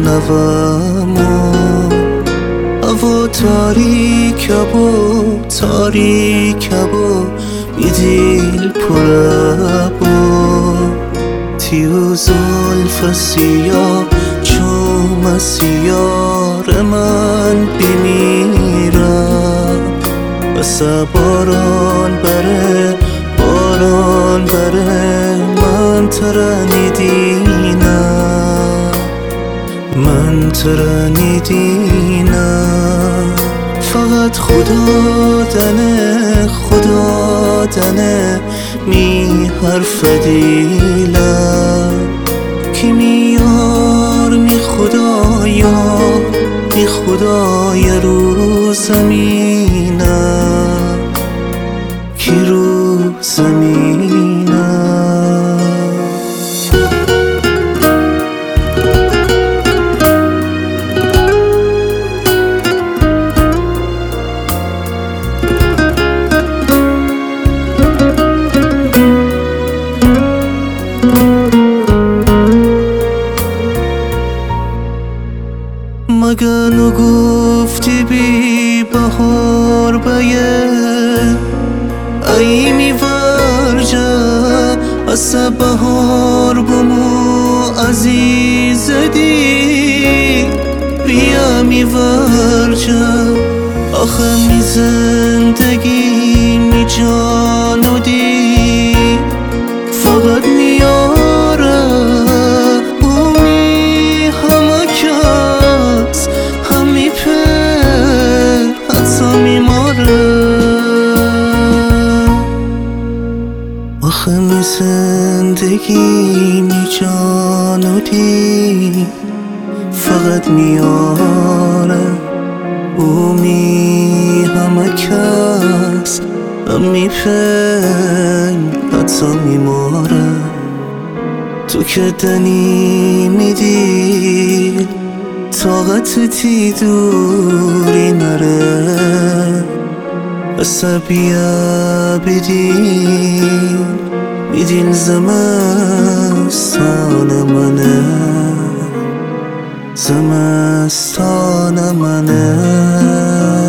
هوامو هوا تاریکبو میدیل پربو تیو زلف سیاه چوم سیار من بمیرم بسه باران بره من تره ندینم فقط خدا دنه می حرف دیلم کی میار می خدای رو زمینم کی رو زمینم مگه نگفتی بی بهار بیه ای می ورجه از بهار بمو عزیز دی بیا می ورجه آخه می زندگی می جانو دی فقط میاره اومی همه کس همی پر حتی میماره آخه می زندگی می جانو دی فقط میاره اومی همه کس همی پر حتی میماره تو که دنی میدی طاقتی دوری نره بیا بیدین زمستان منه